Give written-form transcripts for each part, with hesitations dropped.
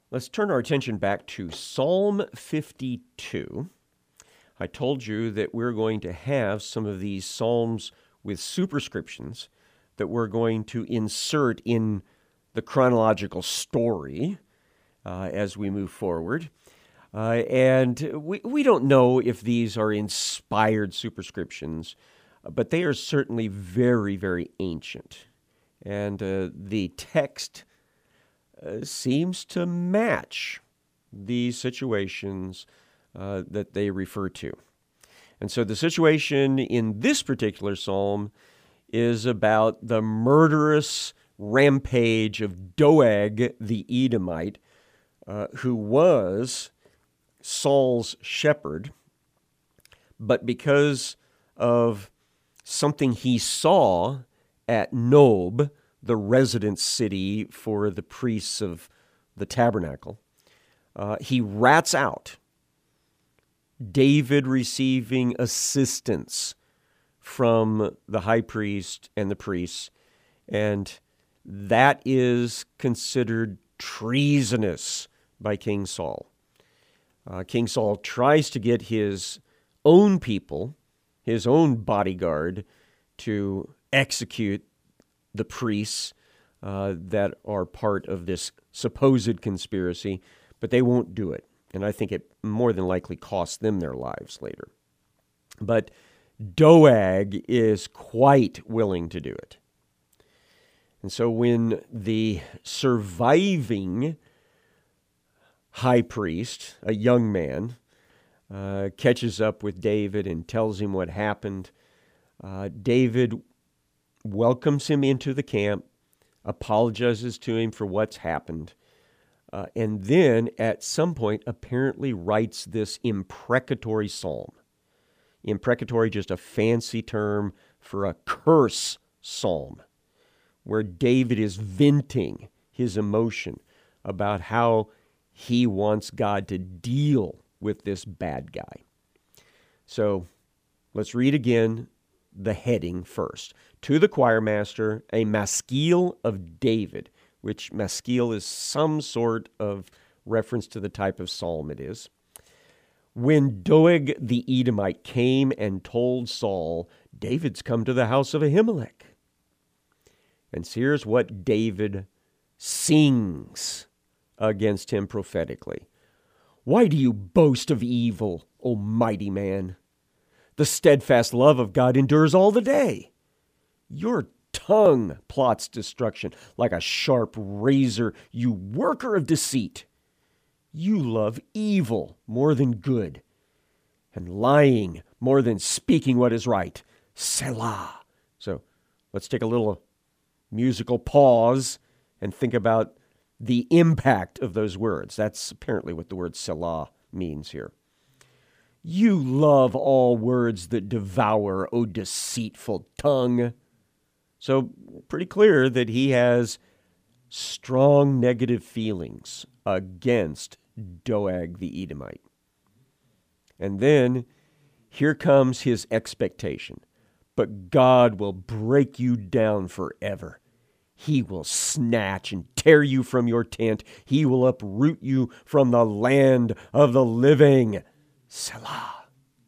Let's turn our attention back to Psalm 52. I told you that we're going to have some of these psalms with superscriptions that we're going to insert in the chronological story as we move forward. And we don't know if these are inspired superscriptions, but they are certainly very, very ancient. And the text seems to match the situations that they refer to. And so the situation in this particular psalm is about the murderous rampage of Doeg the Edomite, who was Saul's shepherd, but because of something he saw at Nob, the residence city for the priests of the tabernacle, he rats out David receiving assistance from the high priest and the priests, and that is considered treasonous by King Saul. King Saul tries to get his own people, his own bodyguard, to execute the priests that are part of this supposed conspiracy, but they won't do it. And I think it more than likely costs them their lives later. But Doeg is quite willing to do it. And so when the surviving high priest, a young man, catches up with David and tells him what happened, David welcomes him into the camp, apologizes to him for what's happened, and then at some point apparently writes this imprecatory psalm. Imprecatory, just a fancy term for a curse psalm, where David is venting his emotion about how he wants God to deal with this bad guy. So let's read again the heading first. To the choir master, a maskil of David, which maskil is some sort of reference to the type of psalm it is. When Doeg the Edomite came and told Saul, David's come to the house of Ahimelech. And here's what David sings against him prophetically. Why do you boast of evil, O mighty man? The steadfast love of God endures all the day. Your tongue plots destruction like a sharp razor, you worker of deceit. You love evil more than good, and lying more than speaking what is right. Selah. So let's take a little musical pause and think about the impact of those words. That's apparently what the word Selah means here. You love all words that devour, O deceitful tongue. So pretty clear that he has strong negative feelings against Doeg the Edomite. And then here comes his expectation. But God will break you down forever. He will snatch and tear you from your tent. He will uproot you from the land of the living. Selah.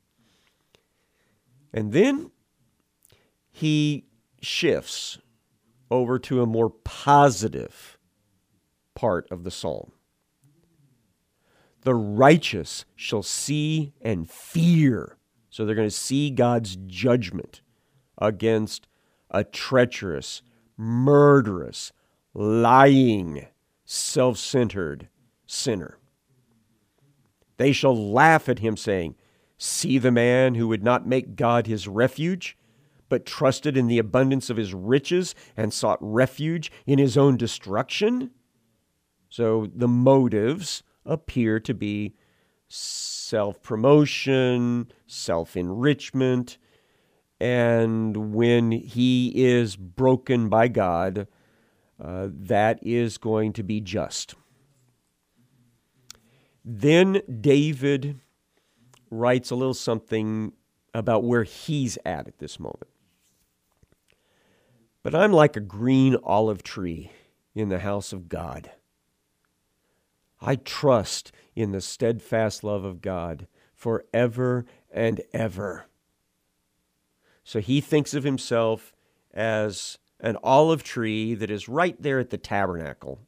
And then he shifts over to a more positive part of the psalm. The righteous shall see and fear. So they're going to see God's judgment against a treacherous, murderous, lying, self-centered sinner. They shall laugh at him, saying, see the man who would not make God his refuge, but trusted in the abundance of his riches and sought refuge in his own destruction? So the motives appear to be self-promotion, self-enrichment, and when he is broken by God, that is going to be just. Then David writes a little something about where he's at this moment. But I'm like a green olive tree in the house of God. I trust in the steadfast love of God forever and ever. So he thinks of himself as an olive tree that is right there at the tabernacle,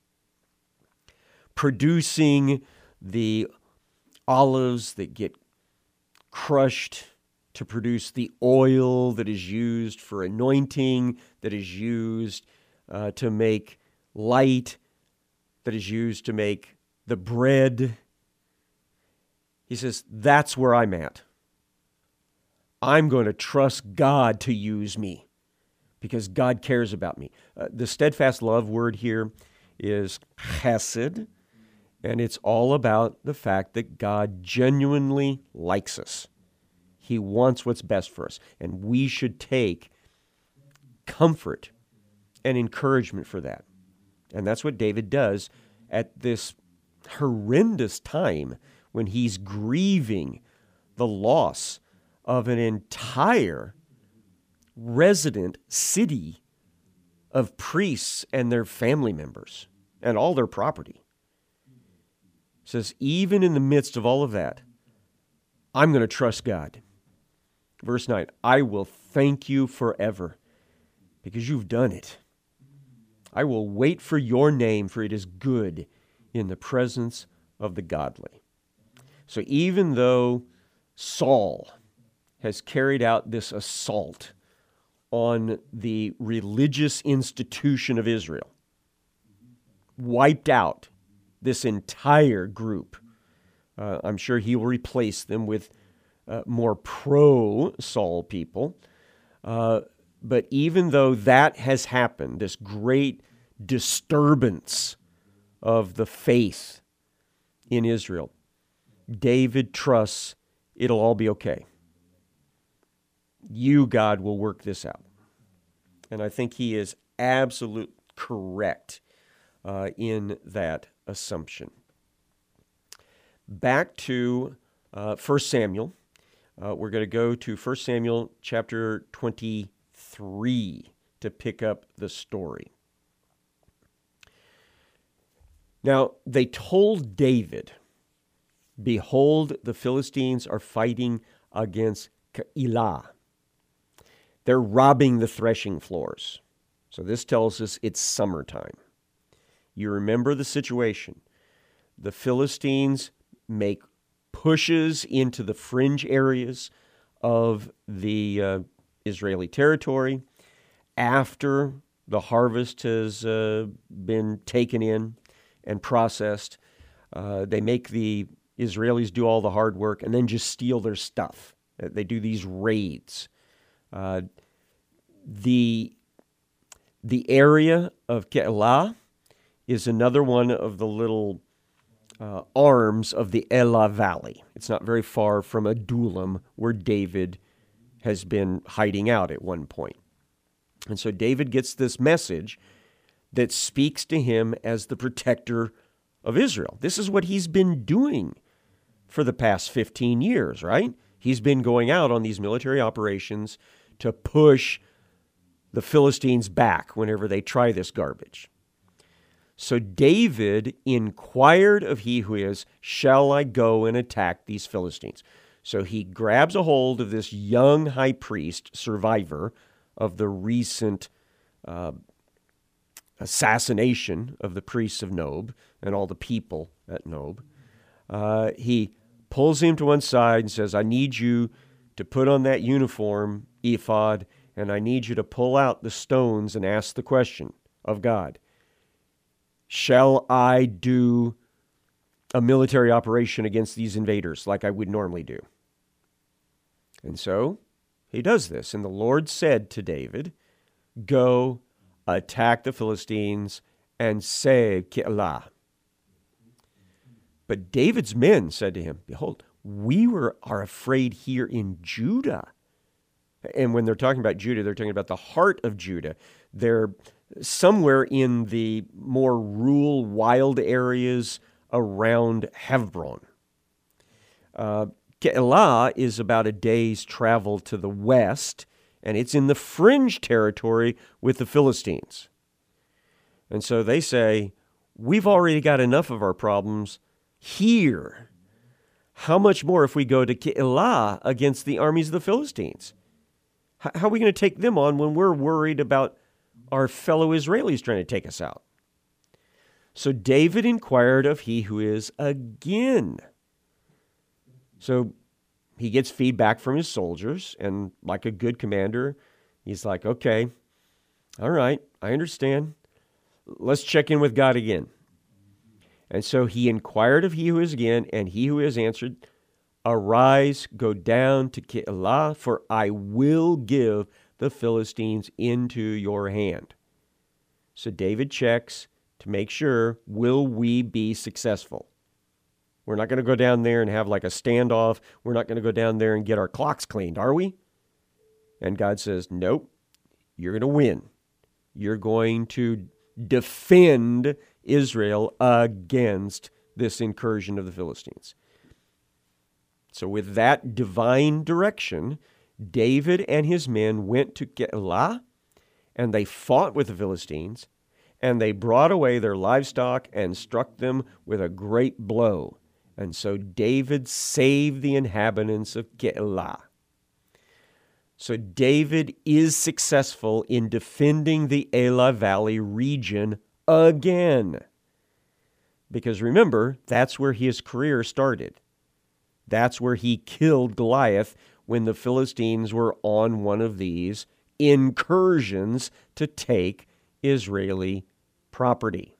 producing the olives that get crushed to produce the oil that is used for anointing, that is used to make light, that is used to make the bread. He says, that's where I'm at. I'm going to trust God to use me because God cares about me. The steadfast love word here is chesed, and it's all about the fact that God genuinely likes us. He wants what's best for us, and we should take comfort and encouragement for that. And that's what David does at this horrendous time when he's grieving the loss of an entire resident city of priests and their family members and all their property. It says, even in the midst of all of that, I'm going to trust God. Verse 9, I will thank you forever because you've done it. I will wait for your name, for it is good in the presence of the godly. So even though Saul has carried out this assault on the religious institution of Israel, wiped out this entire group, I'm sure he will replace them with more pro-Saul people. But even though that has happened, this great disturbance of the faith in Israel, David trusts it'll all be okay. You, God, will work this out. And I think he is absolutely correct in that assumption. Back to 1 Samuel. We're going to go to 1 Samuel chapter 23 to pick up the story. Now, they told David, behold, the Philistines are fighting against Keilah. They're robbing the threshing floors. So this tells us it's summertime. You remember the situation. The Philistines make pushes into the fringe areas of the Israeli territory after the harvest has been taken in and processed. They make the Israelis do all the hard work and then just steal their stuff. They do these raids. The area of Keilah is another one of the little arms of the Elah Valley. It's not very far from Adullam, where David has been hiding out at one point. And so David gets this message that speaks to him as the protector of Israel. This is what he's been doing for the past 15 years, right? He's been going out on these military operations to push the Philistines back whenever they try this garbage. So David inquired of he who is, shall I go and attack these Philistines? So he grabs a hold of this young high priest, survivor of the recent assassination of the priests of Nob and all the people at Nob. He pulls him to one side and says, I need you to put on that uniform, ephod, and I need you to pull out the stones and ask the question of God. Shall I do a military operation against these invaders like I would normally do? And so he does this. And the Lord said to David, go attack the Philistines and save Keilah. But David's men said to him, behold, we are afraid here in Judah. And when they're talking about Judah, they're talking about the heart of Judah. They're somewhere in the more rural, wild areas around Hebron. Keilah is about a day's travel to the west, and it's in the fringe territory with the Philistines. And so they say, we've already got enough of our problems here. How much more if we go to Keilah against the armies of the Philistines? How are we going to take them on when we're worried about our fellow Israelis trying to take us out? So David inquired of he who is again. So he gets feedback from his soldiers, and like a good commander, he's like, okay, all right, I understand. Let's check in with God again. And so he inquired of he who is again, and he who is answered, arise, go down to Keilah, for I will give the Philistines into your hand. So David checks to make sure, will we be successful? We're not going to go down there and have like a standoff. We're not going to go down there and get our clocks cleaned, are we? And God says, nope, you're going to win. You're going to defend Israel against this incursion of the Philistines. So with that divine direction, David and his men went to Keilah, and they fought with the Philistines, and they brought away their livestock and struck them with a great blow. And so David saved the inhabitants of Keilah. So David is successful in defending the Elah Valley region again. Because remember, that's where his career started. That's where he killed Goliath when the Philistines were on one of these incursions to take Israeli property.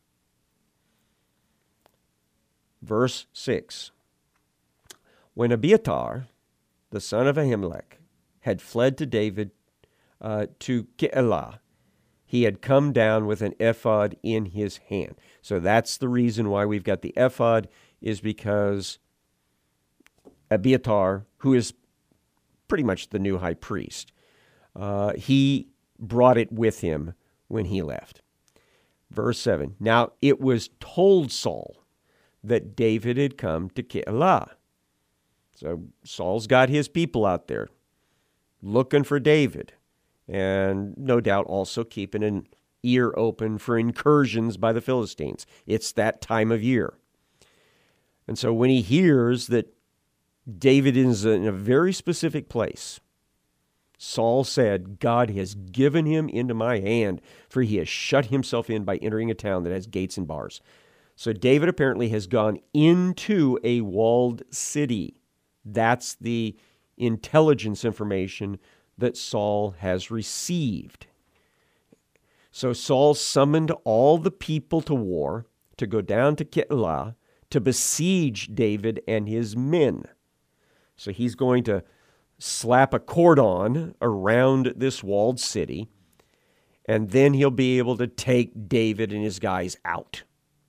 Verse 6. When Abiathar, the son of Ahimelech, had fled to David to Keilah, he had come down with an ephod in his hand. So that's the reason why we've got the ephod, is because Abiathar, who is pretty much the new high priest, he brought it with him when he left. Verse 7, now it was told Saul that David had come to Keilah. So Saul's got his people out there looking for David, and no doubt also keeping an ear open for incursions by the Philistines. It's that time of year. And so when he hears that David is in a very specific place, Saul said, God has given him into my hand, for he has shut himself in by entering a town that has gates and bars. So David apparently has gone into a walled city. That's the intelligence information that Saul has received. So Saul summoned all the people to war to go down to Keilah to besiege David and his men. So he's going to slap a cordon around this walled city, and then he'll be able to take David and his guys out.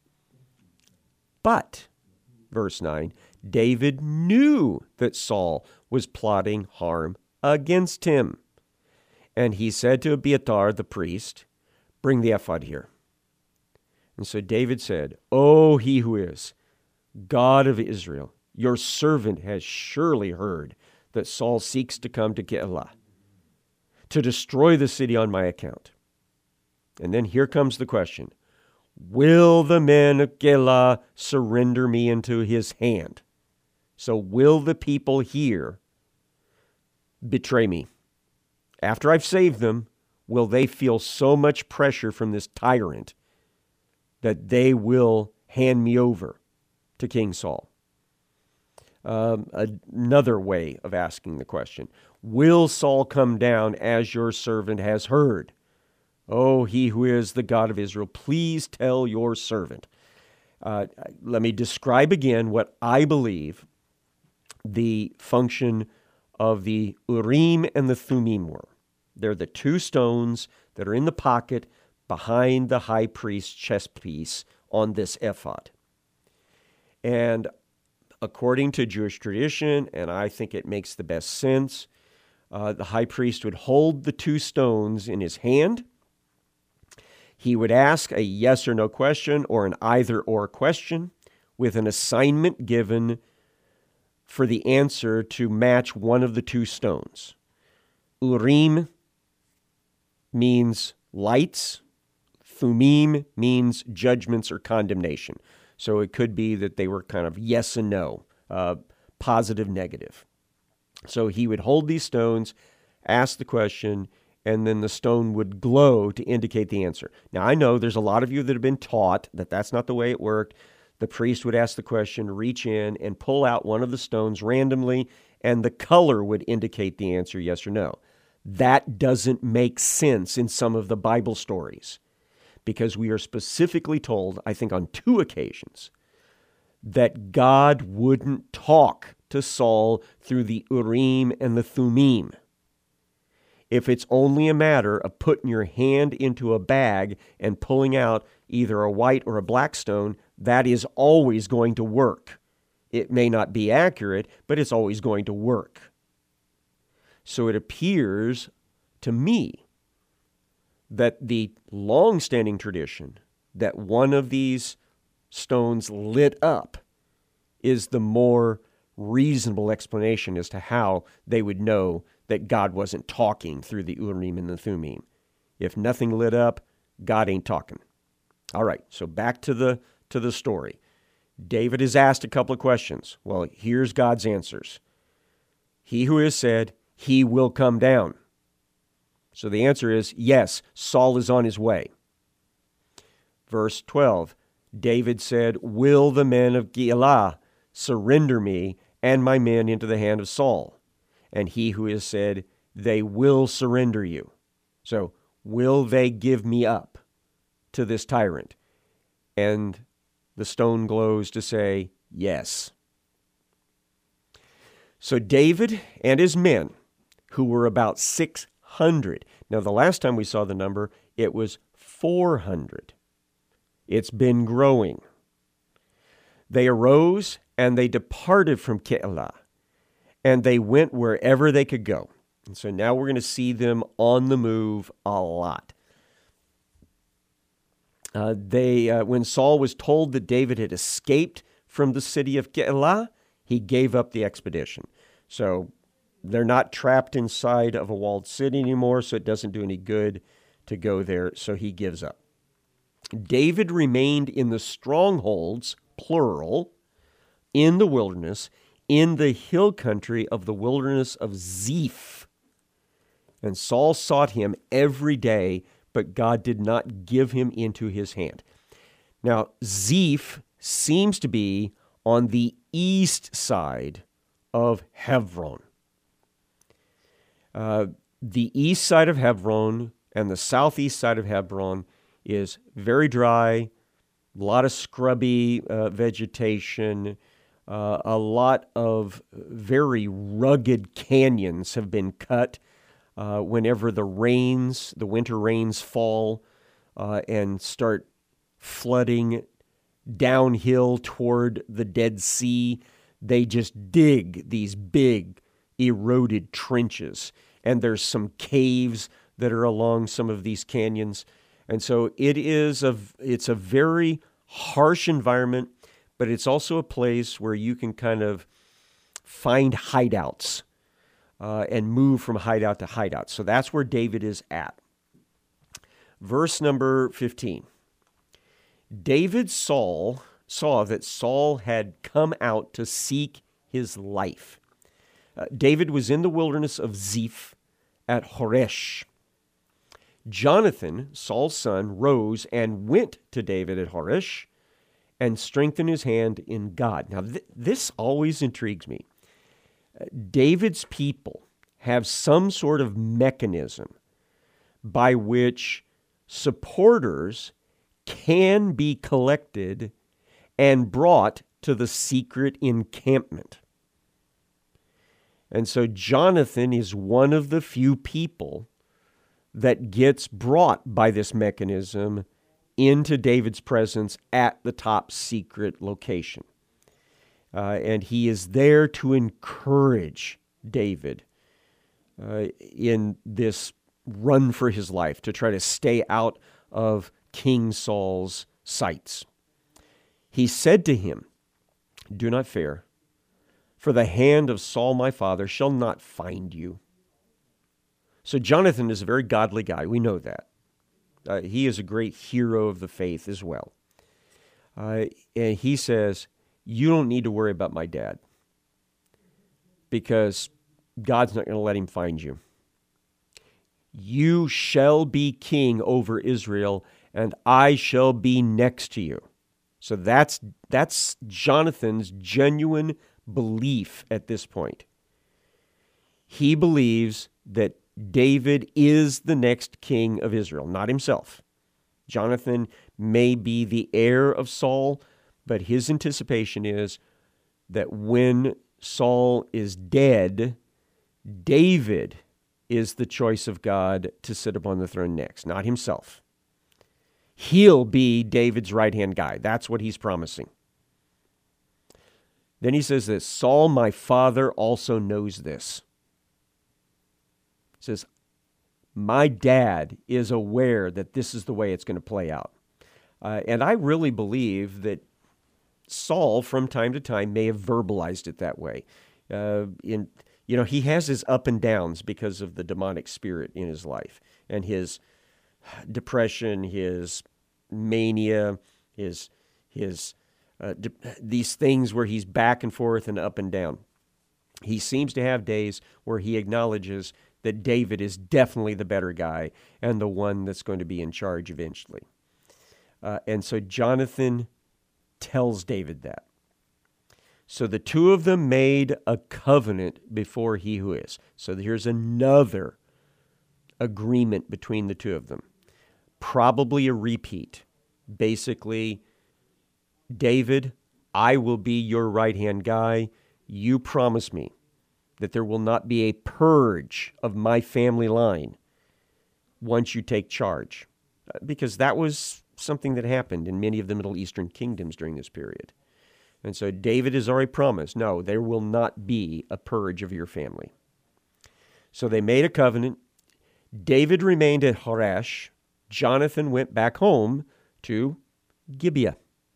But, verse 9, David knew that Saul was plotting harm against him. And he said to Abiathar the priest, bring the ephod here. And so David said, O he who is God of Israel, your servant has surely heard that Saul seeks to come to Keilah, to destroy the city on my account. And then here comes the question. Will the men of Keilah surrender me into his hand? So will the people here betray me? After I've saved them, will they feel so much pressure from this tyrant that they will hand me over to King Saul? Another way of asking the question, will Saul come down as your servant has heard? Oh, he who is the God of Israel, please tell your servant. Let me describe again what I believe the function of the Urim and the Thummim were. They're the two stones that are in the pocket behind the high priest's chest piece on this ephod. And according to Jewish tradition, and I think it makes the best sense, the high priest would hold the two stones in his hand. He would ask a yes or no question or an either or question with an assignment given for the answer to match one of the two stones. Urim means lights. Thummim means judgments or condemnation. So it could be that they were kind of yes and no, positive, negative. So he would hold these stones, ask the question, and then the stone would glow to indicate the answer. Now, I know there's a lot of you that have been taught that that's not the way it worked. The priest would ask the question, reach in, and pull out one of the stones randomly, and the color would indicate the answer, yes or no. That doesn't make sense in some of the Bible stories, because we are specifically told, I think on 2 occasions, that God wouldn't talk to Saul through the Urim and the Thummim. If it's only a matter of putting your hand into a bag and pulling out either a white or a black stone, that is always going to work. It may not be accurate, but it's always going to work. So it appears to me that the long-standing tradition that one of these stones lit up is the more reasonable explanation as to how they would know that God wasn't talking through the Urim and the Thummim. If nothing lit up, God ain't talking. All right, so back to the story. David is asked a couple of questions. Well, here's God's answers. He who has said, he will come down. So the answer is, yes, Saul is on his way. Verse 12, David said, will the men of Keilah surrender me and my men into the hand of Saul? And he who has said, they will surrender you. So, will they give me up to this tyrant? And the stone glows to say, yes. So David and his men, who were about 600. Now, the last time we saw the number, it was 400. It's been growing. They arose and they departed from Keilah, and they went wherever they could go. And so now we're going to see them on the move a lot. When Saul was told that David had escaped from the city of Keilah, he gave up the expedition. So they're not trapped inside of a walled city anymore, so it doesn't do any good to go there, so he gives up. David remained in the strongholds, plural, in the wilderness, in the hill country of the wilderness of Ziph. And Saul sought him every day, but God did not give him into his hand. Now, Ziph seems to be on the east side of Hebron. The east side of Hebron and the southeast side of Hebron is very dry, a lot of scrubby vegetation, a lot of very rugged canyons have been cut whenever the winter rains fall and start flooding downhill toward the Dead Sea. They just dig these big eroded trenches, and there's some caves that are along some of these canyons. And so it's a very harsh environment, but it's also a place where you can kind of find hideouts and move from hideout to hideout. So that's where David is at. Verse number 15. David saw that Saul had come out to seek his life. David was in the wilderness of Ziph at Horesh. Jonathan, Saul's son, rose and went to David at Horesh and strengthened his hand in God. Now, this always intrigues me. David's people have some sort of mechanism by which supporters can be collected and brought to the secret encampment. And so Jonathan is one of the few people that gets brought by this mechanism into David's presence at the top secret location. And he is there to encourage David in this run for his life, to try to stay out of King Saul's sights. He said to him, "Do not fear, for the hand of Saul my father shall not find you." So Jonathan is a very godly guy. We know that. He is a great hero of the faith as well. And he says, you don't need to worry about my dad because God's not going to let him find you. You shall be king over Israel, and I shall be next to you. So that's Jonathan's genuine belief at this point. He believes that David is the next king of Israel, not himself. Jonathan may be the heir of Saul, but his anticipation is that when Saul is dead, David is the choice of God to sit upon the throne next, not himself. He'll be David's right-hand guy. That's what he's promising. Then he says this, Saul, my father, also knows this. He says, my dad is aware that this is the way it's going to play out. And I really believe that Saul, from time to time, may have verbalized it that way. He has his up and downs because of the demonic spirit in his life and his depression, his mania, these things where he's back and forth and up and down. He seems to have days where he acknowledges that David is definitely the better guy and the one that's going to be in charge eventually. And so Jonathan tells David that. So the two of them made a covenant before he who is. So here's another agreement between the two of them. Probably a repeat. Basically, David, I will be your right-hand guy. You promise me that there will not be a purge of my family line once you take charge. Because that was something that happened in many of the Middle Eastern kingdoms during this period. And so David has already promised, no, there will not be a purge of your family. So they made a covenant. David remained at Horesh. Jonathan went back home to Gibeah.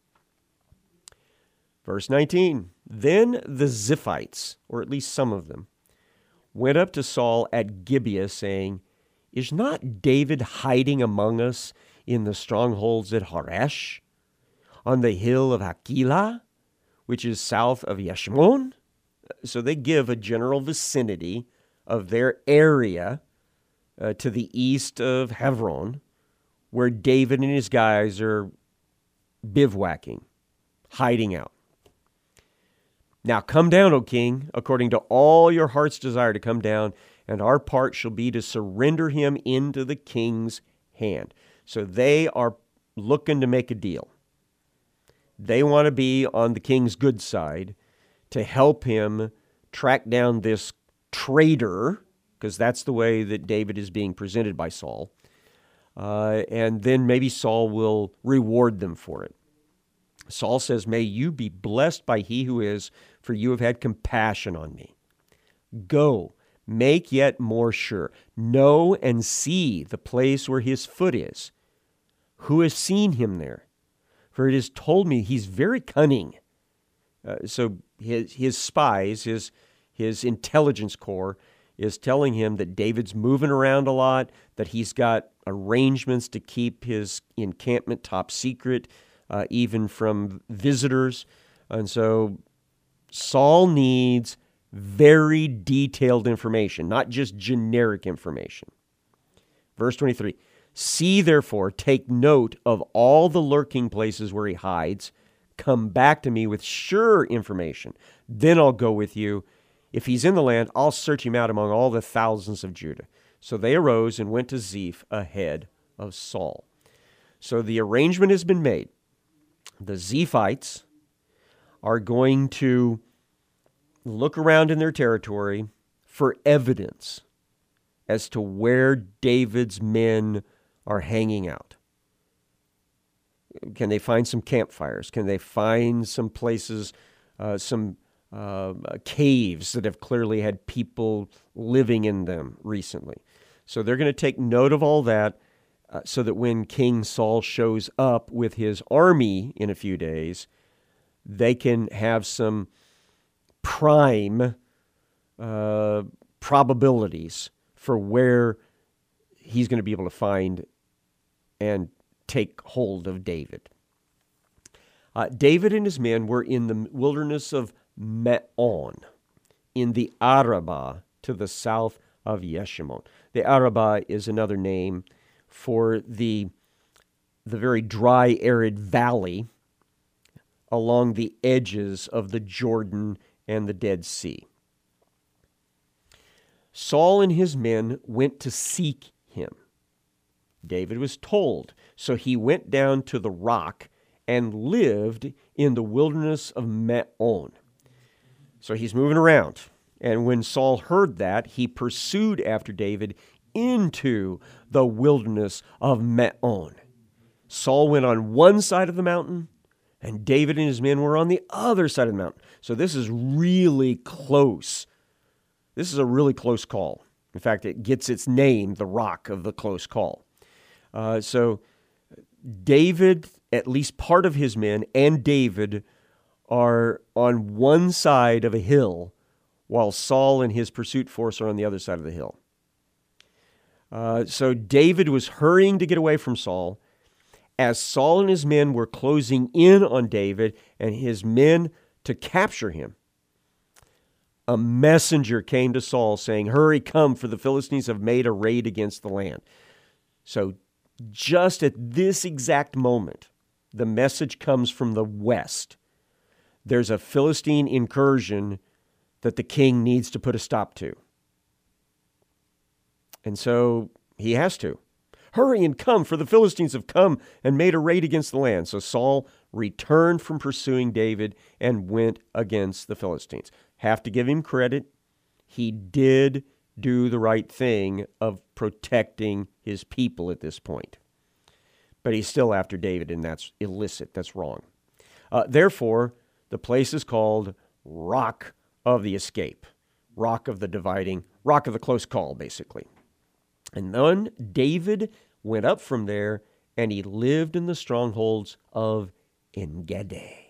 Verse 19, then the Ziphites, or at least some of them, went up to Saul at Gibeah, saying, is not David hiding among us in the strongholds at Horesh, on the hill of Hakilah, which is south of Yeshimon? So they give a general vicinity of their area to the east of Hebron, where David and his guys are bivouacking, hiding out. Now come down, O king, according to all your heart's desire to come down, and our part shall be to surrender him into the king's hand. So they are looking to make a deal. They want to be on the king's good side to help him track down this traitor, because that's the way that David is being presented by Saul. And then maybe Saul will reward them for it. Saul says, may you be blessed by he who is, for you have had compassion on me. Go, make yet more sure. Know and see the place where his foot is. Who has seen him there? For it is told me he's very cunning. So his spies, his intelligence corps, is telling him that David's moving around a lot, that he's got arrangements to keep his encampment top secret, even from visitors. And so Saul needs very detailed information, not just generic information. Verse 23, see therefore, take note of all the lurking places where he hides. Come back to me with sure information. Then I'll go with you. If he's in the land, I'll search him out among all the thousands of Judah. So they arose and went to Ziph ahead of Saul. So the arrangement has been made. The Ziphites are going to look around in their territory for evidence as to where David's men are hanging out. Can they find some campfires? Can they find some places, some caves that have clearly had people living in them recently? So they're going to take note of all that so that when King Saul shows up with his army in a few days, they can have some prime probabilities for where he's going to be able to find and take hold of David. David and his men were in the wilderness of Maon, in the Arabah to the south of Yeshimon. The Arabah is another name for the very dry, arid valley along the edges of the Jordan and the Dead Sea. Saul and his men went to seek him. David was told, so he went down to the rock and lived in the wilderness of Maon. So he's moving around. And when Saul heard that, he pursued after David into the wilderness of Maon. Saul went on one side of the mountain, and David and his men were on the other side of the mountain. So this is really close. This is a really close call. In fact, it gets its name, the Rock of the Close Call. So David, at least part of his men, and David are on one side of a hill, while Saul and his pursuit force are on the other side of the hill. So David was hurrying to get away from Saul. As Saul and his men were closing in on David and his men to capture him, a messenger came to Saul saying, "Hurry, come, for the Philistines have made a raid against the land." So just at this exact moment, the message comes from the west. There's a Philistine incursion that the king needs to put a stop to. And so he has to. "Hurry and come, for the Philistines have come and made a raid against the land." So Saul returned from pursuing David and went against the Philistines. Have to give him credit. He did do the right thing of protecting his people at this point. But he's still after David, and that's illicit. That's wrong. Therefore, the place is called Rock of the Escape, Rock of the Dividing, Rock of the Close Call, basically. And then David went up from there, and he lived in the strongholds of En-gedi.